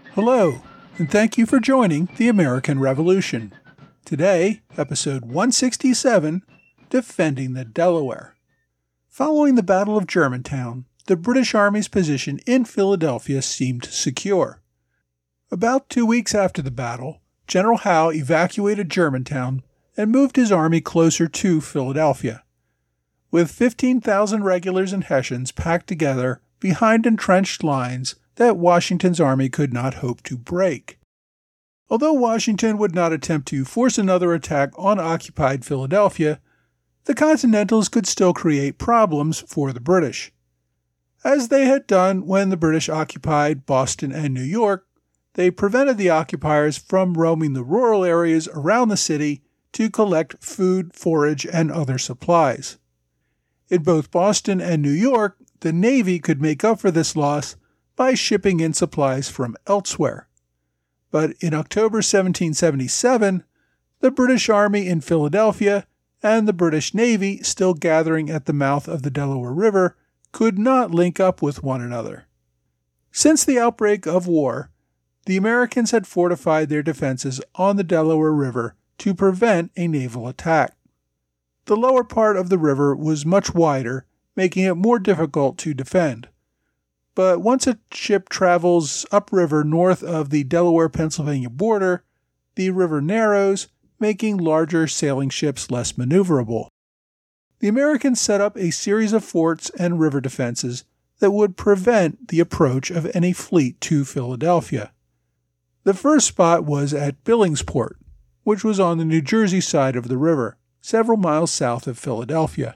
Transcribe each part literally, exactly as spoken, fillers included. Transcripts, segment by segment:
Hello, and thank you for joining the American Revolution. Today, episode one sixty-seven, Defending the Delaware. Following the Battle of Germantown, the British Army's position in Philadelphia seemed secure. About two weeks after the battle, General Howe evacuated Germantown and moved his army closer to Philadelphia. With fifteen thousand regulars and Hessians packed together behind entrenched lines that Washington's army could not hope to break. Although Washington would not attempt to force another attack on occupied Philadelphia, the Continentals could still create problems for the British. As they had done when the British occupied Boston and New York, they prevented the occupiers from roaming the rural areas around the city to collect food, forage, and other supplies. In both Boston and New York, the Navy could make up for this loss by shipping in supplies from elsewhere. But in October seventeen seventy-seven, the British Army in Philadelphia and the British Navy still gathering at the mouth of the Delaware River could not link up with one another. Since the outbreak of war, the Americans had fortified their defenses on the Delaware River to prevent a naval attack. The lower part of the river was much wider, making it more difficult to defend. But once a ship travels upriver north of the Delaware-Pennsylvania border, the river narrows, making larger sailing ships less maneuverable. The Americans set up a series of forts and river defenses that would prevent the approach of any fleet to Philadelphia. The first spot was at Billingsport, which was on the New Jersey side of the river, several miles south of Philadelphia.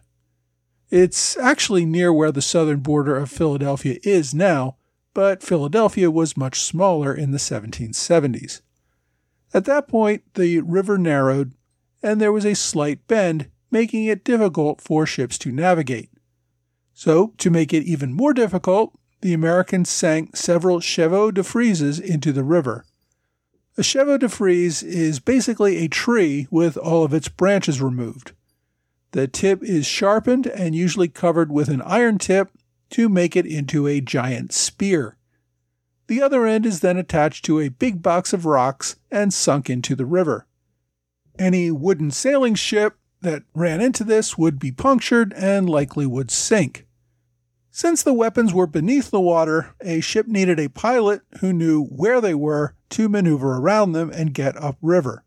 It's actually near where the southern border of Philadelphia is now, but Philadelphia was much smaller in the seventeen seventies. At that point, the river narrowed, and there was a slight bend, making it difficult for ships to navigate. So, to make it even more difficult, the Americans sank several chevaux de frises into the river. A chevaux de frise is basically a tree with all of its branches removed. The tip is sharpened and usually covered with an iron tip to make it into a giant spear. The other end is then attached to a big box of rocks and sunk into the river. Any wooden sailing ship that ran into this would be punctured and likely would sink. Since the weapons were beneath the water, a ship needed a pilot who knew where they were to maneuver around them and get upriver.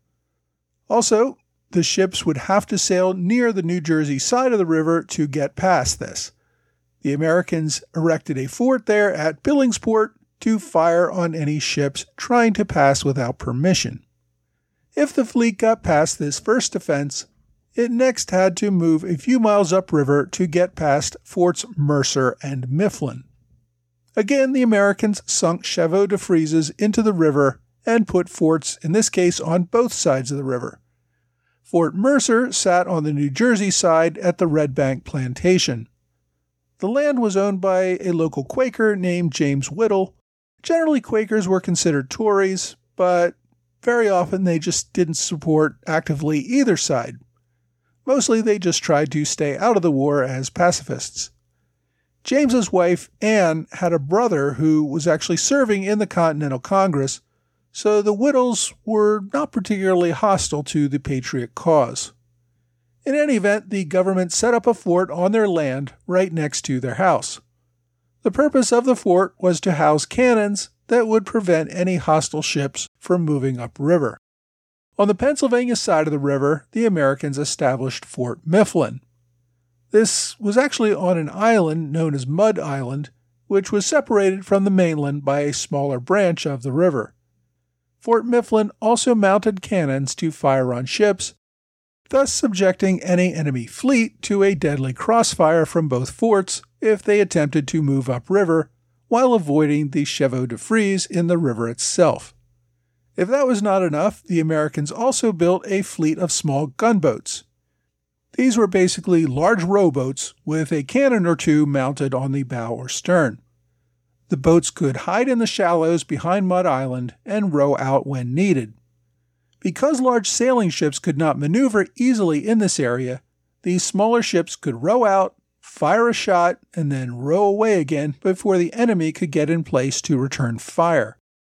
Also, the ships would have to sail near the New Jersey side of the river to get past this. The Americans erected a fort there at Billingsport to fire on any ships trying to pass without permission. If the fleet got past this first defense, it next had to move a few miles upriver to get past Forts Mercer and Mifflin. Again, the Americans sunk chevaux de frises into the river and put forts, in this case, on both sides of the river. Fort Mercer sat on the New Jersey side at the Red Bank Plantation. The land was owned by a local Quaker named James Whittle. Generally, Quakers were considered Tories, but very often they just didn't support actively either side. Mostly they just tried to stay out of the war as pacifists. James's wife, Anne, had a brother who was actually serving in the Continental Congress, so the Whittles were not particularly hostile to the Patriot cause. In any event, the government set up a fort on their land right next to their house. The purpose of the fort was to house cannons that would prevent any hostile ships from moving upriver. On the Pennsylvania side of the river, the Americans established Fort Mifflin. This was actually on an island known as Mud Island, which was separated from the mainland by a smaller branch of the river. Fort Mifflin also mounted cannons to fire on ships, thus subjecting any enemy fleet to a deadly crossfire from both forts if they attempted to move upriver, while avoiding the chevaux de frise in the river itself. If that was not enough, the Americans also built a fleet of small gunboats. These were basically large rowboats with a cannon or two mounted on the bow or stern. The boats could hide in the shallows behind Mud Island and row out when needed. Because large sailing ships could not maneuver easily in this area, these smaller ships could row out, fire a shot, and then row away again before the enemy could get in place to return fire.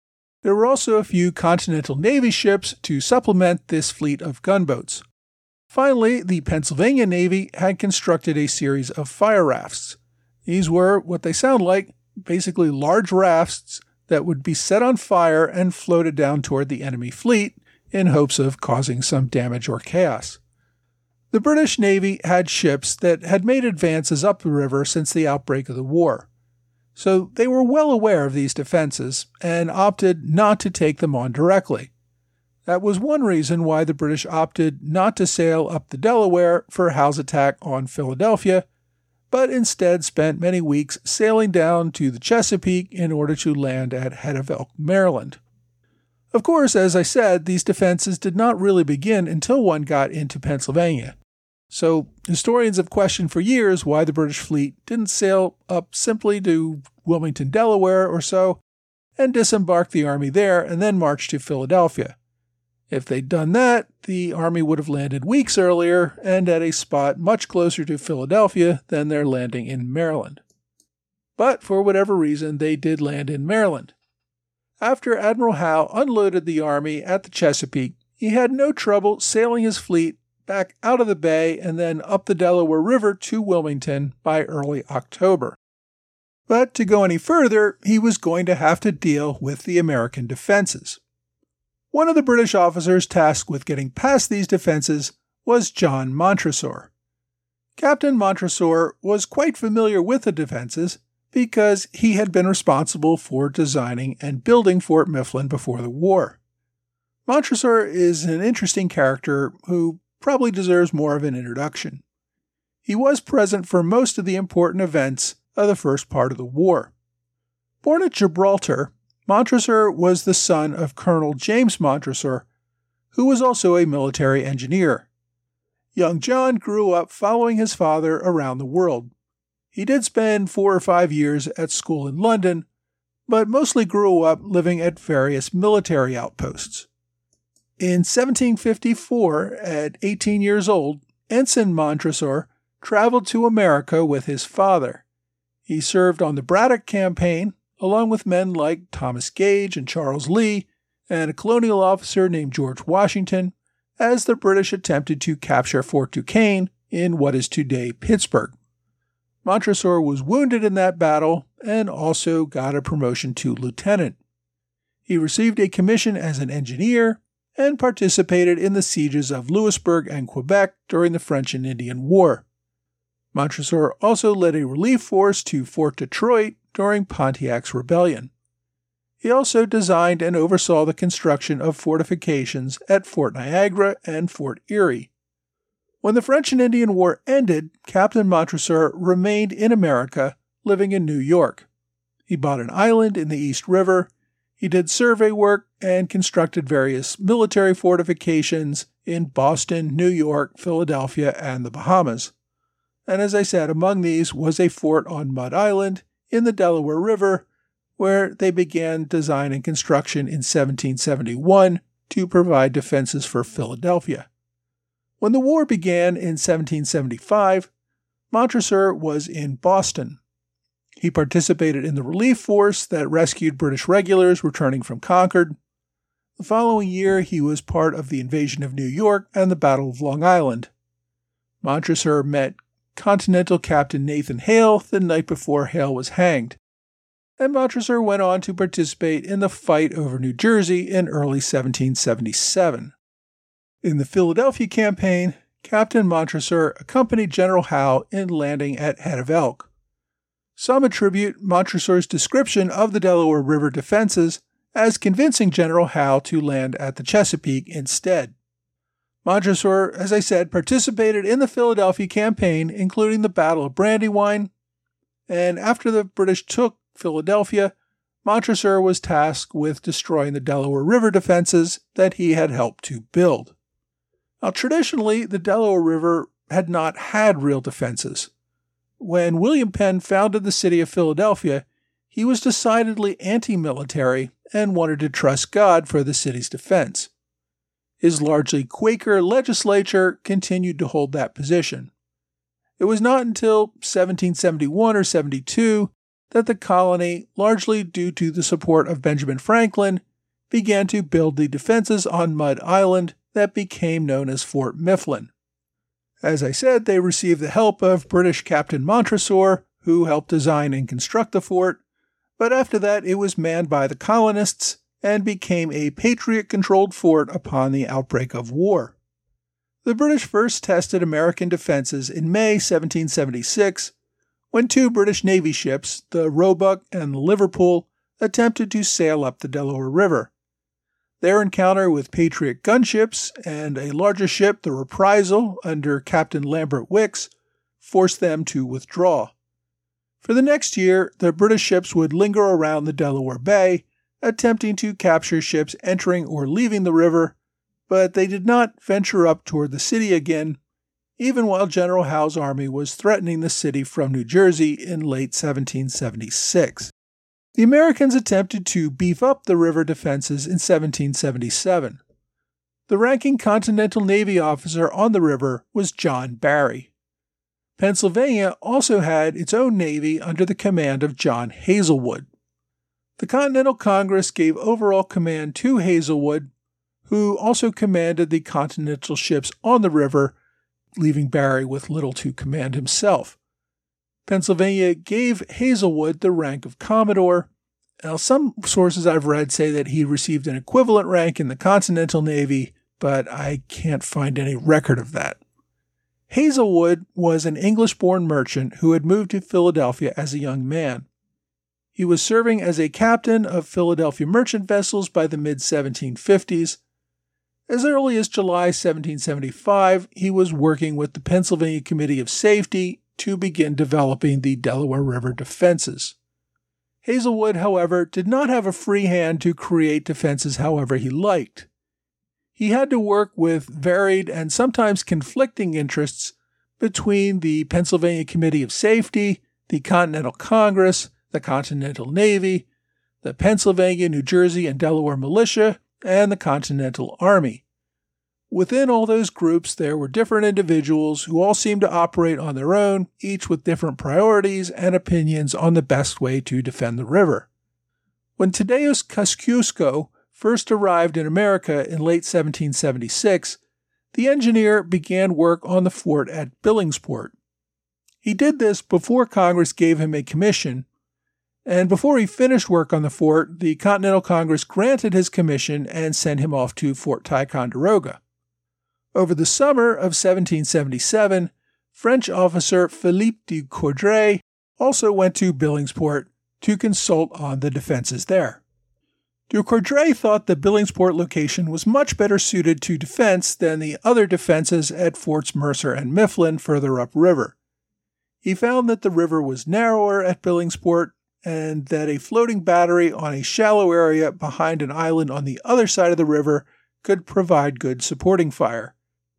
There were also a few Continental Navy ships to supplement this fleet of gunboats. Finally, the Pennsylvania Navy had constructed a series of fire rafts. These were what they sound like, basically large rafts that would be set on fire and floated down toward the enemy fleet in hopes of causing some damage or chaos. The British Navy had ships that had made advances up the river since the outbreak of the war, so they were well aware of these defenses and opted not to take them on directly. That was one reason why the British opted not to sail up the Delaware for Howe's attack on Philadelphia, but instead spent many weeks sailing down to the Chesapeake in order to land at Head of Elk, Maryland. Of course, as I said, these defenses did not really begin until one got into Pennsylvania. So historians have questioned for years why the British fleet didn't sail up simply to Wilmington, Delaware or so, and disembark the army there and then march to Philadelphia. If they'd done that, the army would have landed weeks earlier and at a spot much closer to Philadelphia than their landing in Maryland. But for whatever reason, they did land in Maryland. After Admiral Howe unloaded the army at the Chesapeake, he had no trouble sailing his fleet back out of the bay and then up the Delaware River to Wilmington by early October. But to go any further, he was going to have to deal with the American defenses. One of the British officers tasked with getting past these defenses was John Montresor. Captain Montresor was quite familiar with the defenses because he had been responsible for designing and building Fort Mifflin before the war. Montresor is an interesting character who probably deserves more of an introduction. He was present for most of the important events of the first part of the war. Born at Gibraltar, Montresor was the son of Colonel James Montresor, who was also a military engineer. Young John grew up following his father around the world. He did spend four or five years at school in London, but mostly grew up living at various military outposts. In seventeen fifty-four, at eighteen years old, Ensign Montresor traveled to America with his father. He served on the Braddock Campaign, along with men like Thomas Gage and Charles Lee, and a colonial officer named George Washington, as the British attempted to capture Fort Duquesne in what is today Pittsburgh. Montresor was wounded in that battle and also got a promotion to lieutenant. He received a commission as an engineer and participated in the sieges of Louisbourg and Quebec during the French and Indian War. Montresor also led a relief force to Fort Detroit during Pontiac's rebellion. He also designed and oversaw the construction of fortifications at Fort Niagara and Fort Erie. When the French and Indian War ended, Captain Montresor remained in America, living in New York. He bought an island in the East River. He did survey work and constructed various military fortifications in Boston, New York, Philadelphia, and the Bahamas. And as I said, among these was a fort on Mud Island in the Delaware River, where they began design and construction in seventeen seventy-one to provide defenses for Philadelphia. When the war began in seventeen seventy-five, Montresor was in Boston. He participated in the relief force that rescued British regulars returning from Concord. The following year, he was part of the invasion of New York and the Battle of Long Island. Montresor met Continental Captain Nathan Hale the night before Hale was hanged, and Montresor went on to participate in the fight over New Jersey in early seventeen seventy-seven. In the Philadelphia campaign, Captain Montresor accompanied General Howe in landing at Head of Elk. Some attribute Montresor's description of the Delaware River defenses as convincing General Howe to land at the Chesapeake instead. Montresor, as I said, participated in the Philadelphia campaign, including the Battle of Brandywine, and after the British took Philadelphia, Montresor was tasked with destroying the Delaware River defenses that he had helped to build. Now, traditionally, the Delaware River had not had real defenses. When William Penn founded the city of Philadelphia, he was decidedly anti-military and wanted to trust God for the city's defense. His largely Quaker legislature continued to hold that position. It was not until seventeen seventy-one or seventy-two that the colony, largely due to the support of Benjamin Franklin, began to build the defenses on Mud Island that became known as Fort Mifflin. As I said, they received the help of British Captain Montresor, who helped design and construct the fort, but after that it was manned by the colonists and became a Patriot-controlled fort upon the outbreak of war. The British first tested American defenses in May seventeen seventy-six, when two British Navy ships, the Roebuck and the Liverpool, attempted to sail up the Delaware River. Their encounter with Patriot gunships and a larger ship, the Reprisal, under Captain Lambert Wickes, forced them to withdraw. For the next year, the British ships would linger around the Delaware Bay, attempting to capture ships entering or leaving the river, but they did not venture up toward the city again, even while General Howe's army was threatening the city from New Jersey in late seventeen seventy-six. The Americans attempted to beef up the river defenses in seventeen seventy-seven. The ranking Continental Navy officer on the river was John Barry. Pennsylvania also had its own navy under the command of John Hazelwood. The Continental Congress gave overall command to Hazelwood, who also commanded the Continental ships on the river, leaving Barry with little to command himself. Pennsylvania gave Hazelwood the rank of Commodore. Now, some sources I've read say that he received an equivalent rank in the Continental Navy, but I can't find any record of that. Hazelwood was an English-born merchant who had moved to Philadelphia as a young man. He was serving as a captain of Philadelphia merchant vessels by the mid seventeen fifties. As early as July seventeen seventy-five, he was working with the Pennsylvania Committee of Safety to begin developing the Delaware River defenses. Hazelwood, however, did not have a free hand to create defenses however he liked. He had to work with varied and sometimes conflicting interests between the Pennsylvania Committee of Safety, the Continental Congress, the Continental Navy, the Pennsylvania, New Jersey, and Delaware Militia, and the Continental Army. Within all those groups, there were different individuals who all seemed to operate on their own, each with different priorities and opinions on the best way to defend the river. When Tadeusz Kosciuszko first arrived in America in late seventeen seventy-six, the engineer began work on the fort at Billingsport. He did this before Congress gave him a commission, and before he finished work on the fort, the Continental Congress granted his commission and sent him off to Fort Ticonderoga. Over the summer of seventeen seventy-seven, French officer Philippe de Coudray also went to Billingsport to consult on the defenses there. De Coudray thought the Billingsport location was much better suited to defense than the other defenses at Forts Mercer and Mifflin further upriver. He found that the river was narrower at Billingsport and that a floating battery on a shallow area behind an island on the other side of the river could provide good supporting fire.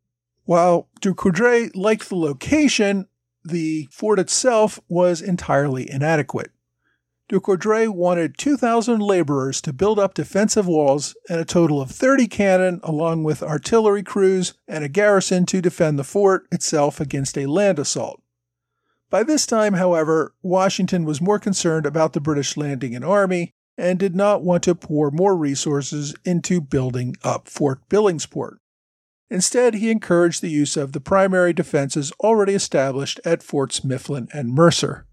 While de Coudray liked the location, the fort itself was entirely inadequate. De Coudray wanted two thousand laborers to build up defensive walls and a total of thirty cannon along with artillery crews and a garrison to defend the fort itself against a land assault. By this time, however, Washington was more concerned about the British landing an army and did not want to pour more resources into building up Fort Billingsport. Instead, he encouraged the use of the primary defenses already established at Forts Mifflin and Mercer.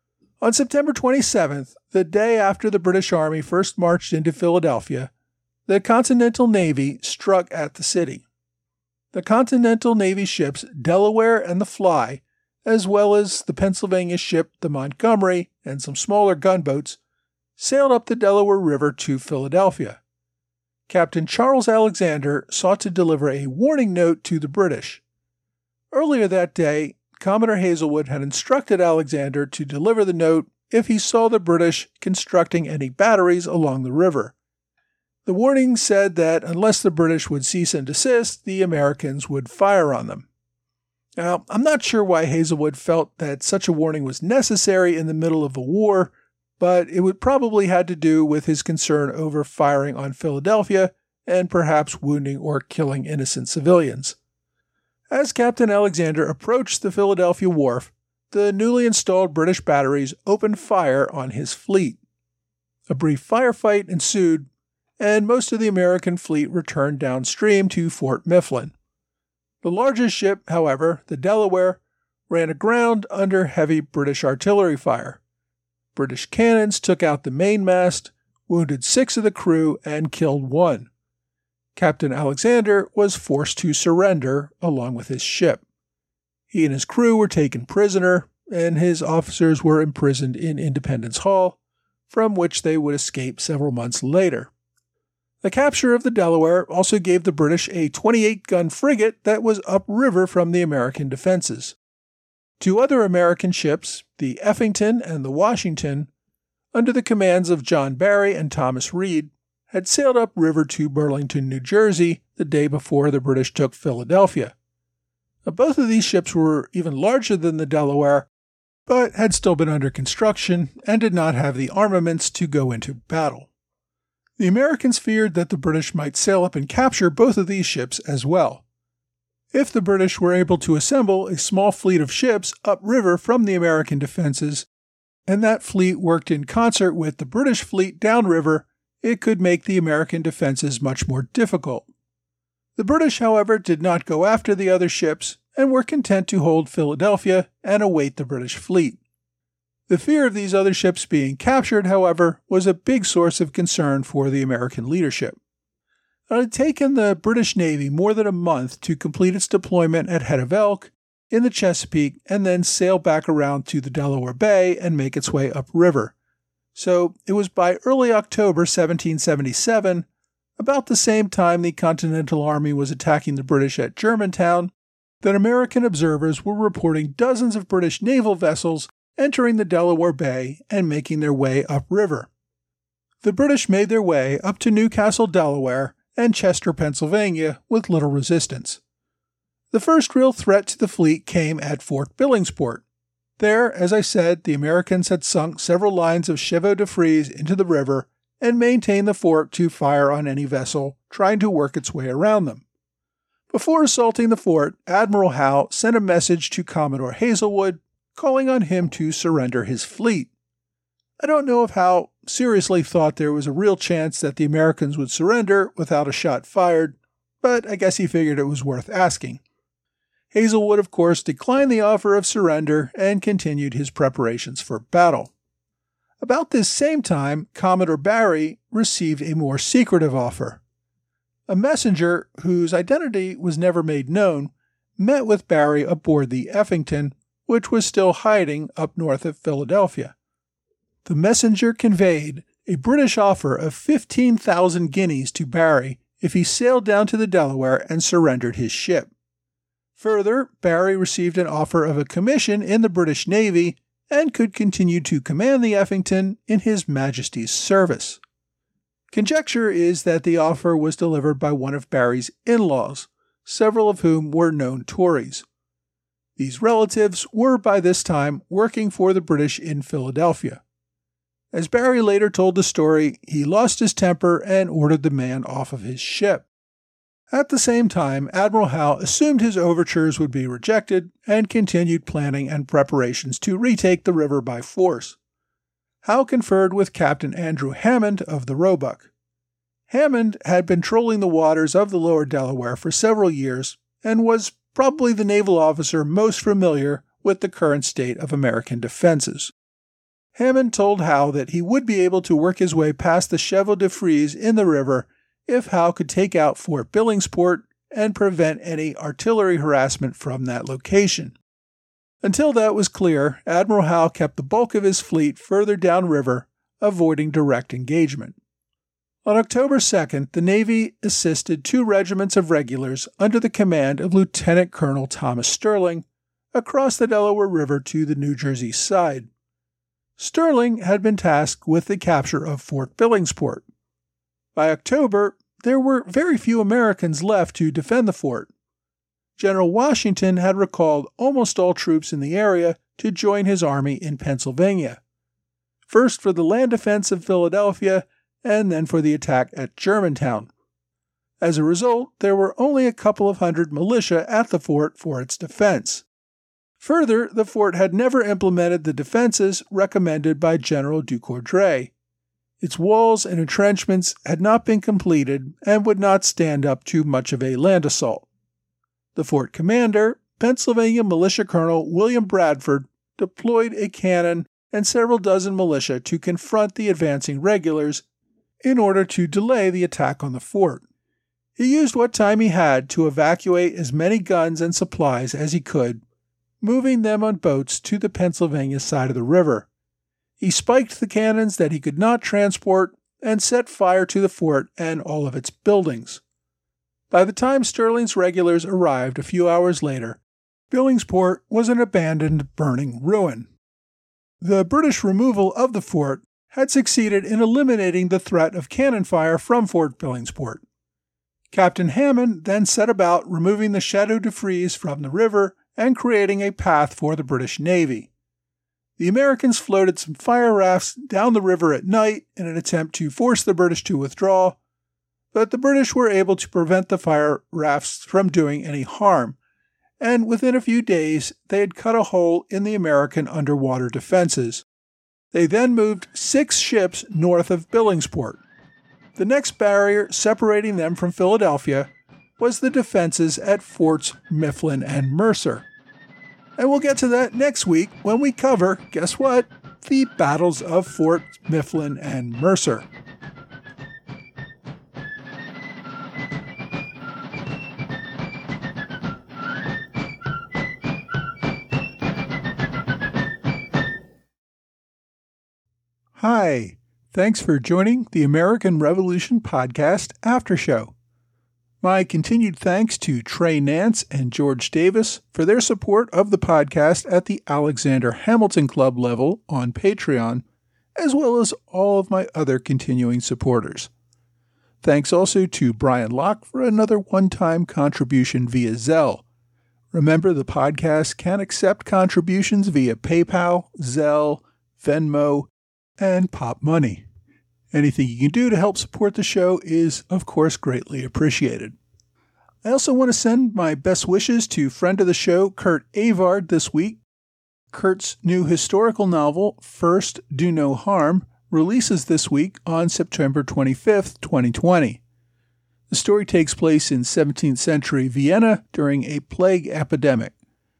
On September twenty-seventh, the day after the British Army first marched into Philadelphia, the Continental Navy struck at the city. The Continental Navy ships Delaware and the Fly, as well as the Pennsylvania ship the Montgomery and some smaller gunboats, sailed up the Delaware River to Philadelphia. Captain Charles Alexander sought to deliver a warning note to the British. Earlier that day, Commodore Hazelwood had instructed Alexander to deliver the note if he saw the British constructing any batteries along the river. The warning said that unless the British would cease and desist, the Americans would fire on them. Now, I'm not sure why Hazelwood felt that such a warning was necessary in the middle of a war, but it would probably had to do with his concern over firing on Philadelphia and perhaps wounding or killing innocent civilians. As Captain Alexander approached the Philadelphia wharf, the newly installed British batteries opened fire on his fleet. A brief firefight ensued, and most of the American fleet returned downstream to Fort Mifflin. The largest ship, however, the Delaware, ran aground under heavy British artillery fire. British cannons took out the mainmast, wounded six of the crew, and killed one. Captain Alexander was forced to surrender along with his ship. He and his crew were taken prisoner, and his officers were imprisoned in Independence Hall, from which they would escape several months later. The capture of the Delaware also gave the British a twenty-eight gun frigate that was upriver from the American defenses. Two other American ships, the Effington and the Washington, under the commands of John Barry and Thomas Reed, had sailed upriver to Burlington, New Jersey, the day before the British took Philadelphia. Now, both of these ships were even larger than the Delaware, but had still been under construction and did not have the armaments to go into battle. The Americans feared that the British might sail up and capture both of these ships as well. If the British were able to assemble a small fleet of ships upriver from the American defenses, and that fleet worked in concert with the British fleet downriver, it could make the American defenses much more difficult. The British, however, did not go after the other ships and were content to hold Philadelphia and await the British fleet. The fear of these other ships being captured, however, was a big source of concern for the American leadership. It had taken the British Navy more than a month to complete its deployment at Head of Elk in the Chesapeake and then sail back around to the Delaware Bay and make its way upriver. So it was by early October seventeen seventy-seven, about the same time the Continental Army was attacking the British at Germantown, that American observers were reporting dozens of British naval vessels entering the Delaware Bay and making their way upriver. The British made their way up to Newcastle, Delaware, and Chester, Pennsylvania, with little resistance. The first real threat to the fleet came at Fort Billingsport. There, as I said, the Americans had sunk several lines of chevaux de frise into the river and maintained the fort to fire on any vessel trying to work its way around them. Before assaulting the fort, Admiral Howe sent a message to Commodore Hazelwood calling on him to surrender his fleet. I don't know if Howe seriously thought there was a real chance that the Americans would surrender without a shot fired, but I guess he figured it was worth asking. Hazelwood, of course, declined the offer of surrender and continued his preparations for battle. About this same time, Commodore Barry received a more secretive offer. A messenger, whose identity was never made known, met with Barry aboard the Effington, which was still hiding up north of Philadelphia. The messenger conveyed a British offer of fifteen thousand guineas to Barry if he sailed down to the Delaware and surrendered his ship. Further, Barry received an offer of a commission in the British Navy and could continue to command the Effington in His Majesty's service. Conjecture is that the offer was delivered by one of Barry's in-laws, several of whom were known Tories. These relatives were by this time working for the British in Philadelphia. As Barry later told the story, he lost his temper and ordered the man off of his ship. At the same time, Admiral Howe assumed his overtures would be rejected and continued planning and preparations to retake the river by force. Howe conferred with Captain Andrew Hammond of the Roebuck. Hammond had been trolling the waters of the lower Delaware for several years and was probably the naval officer most familiar with the current state of American defenses. Hammond told Howe that he would be able to work his way past the chevaux de frise in the river if Howe could take out Fort Billingsport and prevent any artillery harassment from that location. Until that was clear, Admiral Howe kept the bulk of his fleet further downriver, avoiding direct engagement. On October second, the Navy assisted two regiments of regulars under the command of Lieutenant Colonel Thomas Sterling across the Delaware River to the New Jersey side. Sterling had been tasked with the capture of Fort Billingsport. By October, there were very few Americans left to defend the fort. General Washington had recalled almost all troops in the area to join his army in Pennsylvania, first for the land defense of Philadelphia and then for the attack at Germantown. As a result, there were only a couple of hundred militia at the fort for its defense. Further, the fort had never implemented the defenses recommended by General Ducoudray. Its walls and entrenchments had not been completed and would not stand up to much of a land assault. The fort commander, Pennsylvania Militia Colonel William Bradford, deployed a cannon and several dozen militia to confront the advancing regulars in order to delay the attack on the fort. He used what time he had to evacuate as many guns and supplies as he could, moving them on boats to the Pennsylvania side of the river. He spiked the cannons that he could not transport and set fire to the fort and all of its buildings. By the time Stirling's regulars arrived a few hours later, Billingsport was an abandoned, burning ruin. The British removal of the fort had succeeded in eliminating the threat of cannon fire from Fort Billingsport. Captain Hammond then set about removing the Chateau de Frise from the river and creating a path for the British Navy. The Americans floated some fire rafts down the river at night in an attempt to force the British to withdraw, but the British were able to prevent the fire rafts from doing any harm, and within a few days they had cut a hole in the American underwater defenses. They then moved six ships north of Billingsport. The next barrier separating them from Philadelphia was the defenses at Forts Mifflin and Mercer. And we'll get to that next week when we cover, guess what, the battles of Fort Mifflin and Mercer. Hi, thanks for joining the American Revolution Podcast After Show. My continued thanks to Trey Nance and George Davis for their support of the podcast at the Alexander Hamilton Club level on Patreon, as well as all of my other continuing supporters. Thanks also to Brian Locke for another one-time contribution via Zelle. Remember, the podcast can accept contributions via PayPal, Zelle, Venmo, and Pop Money. Anything you can do to help support the show is, of course, greatly appreciated. I also want to send my best wishes to friend of the show, Kurt Avard, this week. Kurt's new historical novel, First Do No Harm, releases this week on September twenty-fifth, twenty twenty. The story takes place in seventeenth century Vienna during a plague epidemic.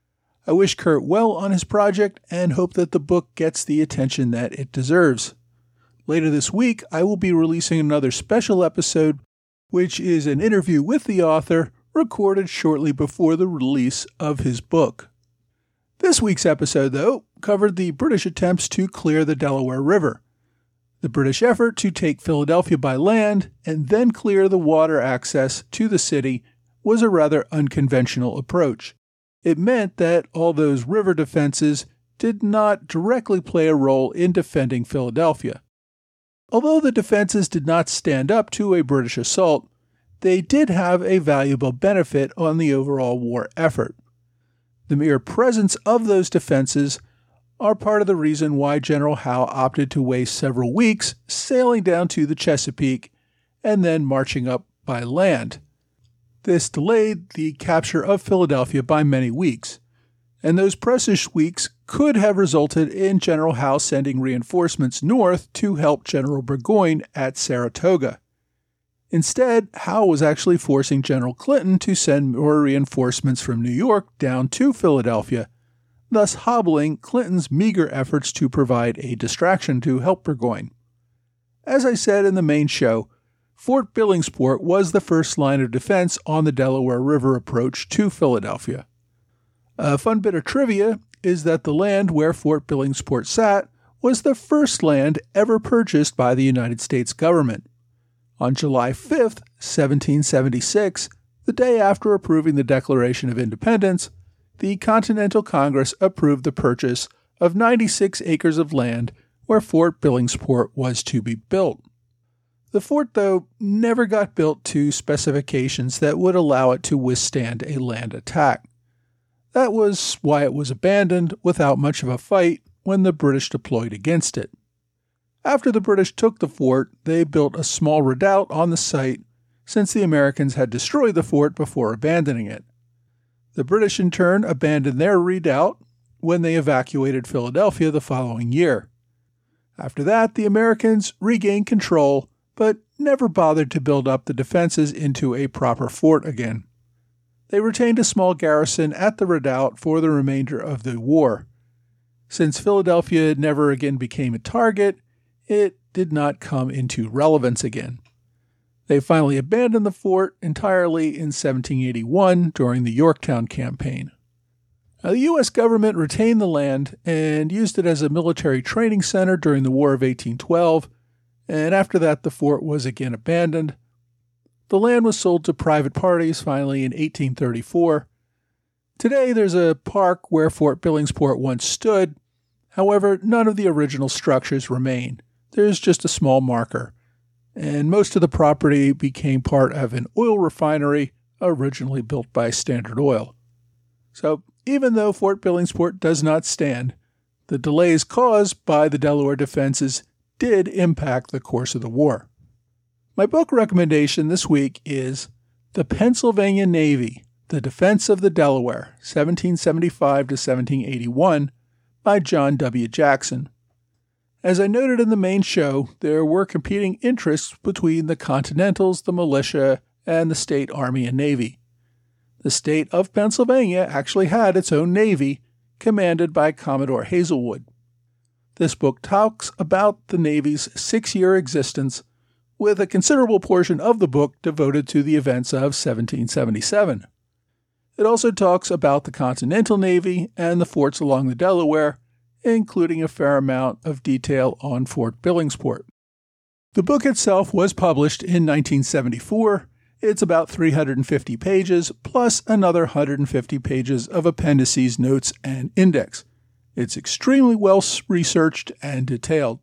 I wish Kurt well on his project and hope that the book gets the attention that it deserves. Later this week, I will be releasing another special episode, which is an interview with the author recorded shortly before the release of his book. This week's episode, though, covered the British attempts to clear the Delaware River. The British effort to take Philadelphia by land and then clear the water access to the city was a rather unconventional approach. It meant that all those river defenses did not directly play a role in defending Philadelphia. Although the defenses did not stand up to a British assault, they did have a valuable benefit on the overall war effort. The mere presence of those defenses are part of the reason why General Howe opted to waste several weeks sailing down to the Chesapeake and then marching up by land. This delayed the capture of Philadelphia by many weeks, and those precious weeks could have resulted in General Howe sending reinforcements north to help General Burgoyne at Saratoga. Instead, Howe was actually forcing General Clinton to send more reinforcements from New York down to Philadelphia, thus hobbling Clinton's meager efforts to provide a distraction to help Burgoyne. As I said in the main show, Fort Billingsport was the first line of defense on the Delaware River approach to Philadelphia. A fun bit of trivia is that the land where Fort Billingsport sat was the first land ever purchased by the United States government. On July fifth, seventeen seventy-six, the day after approving the Declaration of Independence, the Continental Congress approved the purchase of ninety-six acres of land where Fort Billingsport was to be built. The fort, though, never got built to specifications that would allow it to withstand a land attack. That was why it was abandoned without much of a fight when the British deployed against it. After the British took the fort, they built a small redoubt on the site, since the Americans had destroyed the fort before abandoning it. The British, in turn, abandoned their redoubt when they evacuated Philadelphia the following year. After that, the Americans regained control, but never bothered to build up the defenses into a proper fort again. They retained a small garrison at the redoubt for the remainder of the war. Since Philadelphia never again became a target, it did not come into relevance again. They finally abandoned the fort entirely in seventeen eighty-one during the Yorktown campaign. Now, the U S government retained the land and used it as a military training center during the War of eighteen twelve, and after that the fort was again abandoned. The land was sold to private parties finally in eighteen thirty-four. Today there's a park where Fort Billingsport once stood. However, none of the original structures remain. There's just a small marker. And most of the property became part of an oil refinery originally built by Standard Oil. So, even though Fort Billingsport does not stand, the delays caused by the Delaware defenses did impact the course of the war. My book recommendation this week is The Pennsylvania Navy, The Defense of the Delaware, seventeen seventy-five to seventeen eighty-one, by John W. Jackson. As I noted in the main show, there were competing interests between the Continentals, the militia, and the state army and navy. The state of Pennsylvania actually had its own navy, commanded by Commodore Hazelwood. This book talks about the Navy's six-year existence, with a considerable portion of the book devoted to the events of seventeen seventy-seven. It also talks about the Continental Navy and the forts along the Delaware, including a fair amount of detail on Fort Billingsport. The book itself was published in nineteen seventy-four. It's about three hundred fifty pages, plus another one hundred fifty pages of appendices, notes, and index. It's extremely well researched and detailed.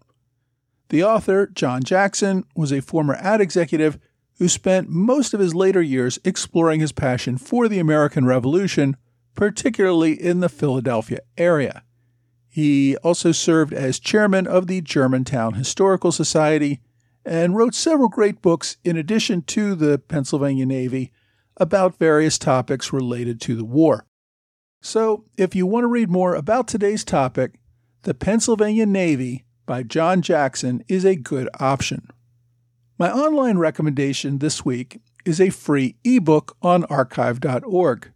The author, John Jackson, was a former ad executive who spent most of his later years exploring his passion for the American Revolution, particularly in the Philadelphia area. He also served as chairman of the Germantown Historical Society and wrote several great books in addition to the Pennsylvania Navy about various topics related to the war. So, if you want to read more about today's topic, The Pennsylvania Navy by John Jackson is a good option. My online recommendation this week is a free ebook on archive dot org.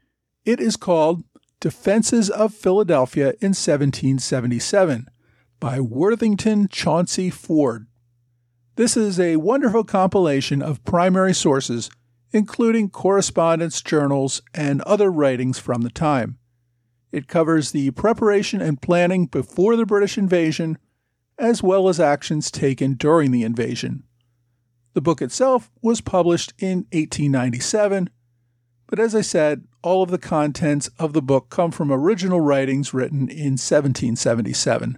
It is called Defenses of Philadelphia in seventeen seventy-seven by Worthington Chauncey Ford. This is a wonderful compilation of primary sources, including correspondence, journals, and other writings from the time. It covers the preparation and planning before the British invasion, as well as actions taken during the invasion. The book itself was published in eighteen ninety-seven, but as I said, all of the contents of the book come from original writings written in seventeen seventy-seven.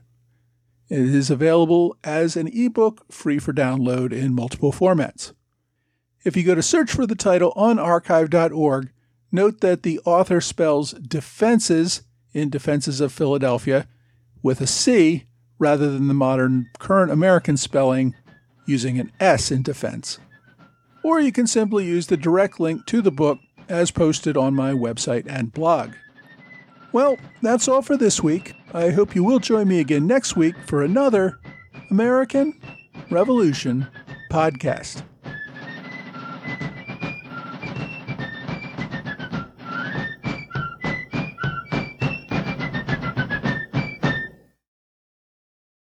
It is available as an ebook, free for download in multiple formats. If you go to search for the title on archive dot org, note that the author spells defenses in Defenses of Philadelphia with a C rather than the modern current American spelling using an S in defense. Or you can simply use the direct link to the book as posted on my website and blog. Well, that's all for this week. I hope you will join me again next week for another American Revolution podcast.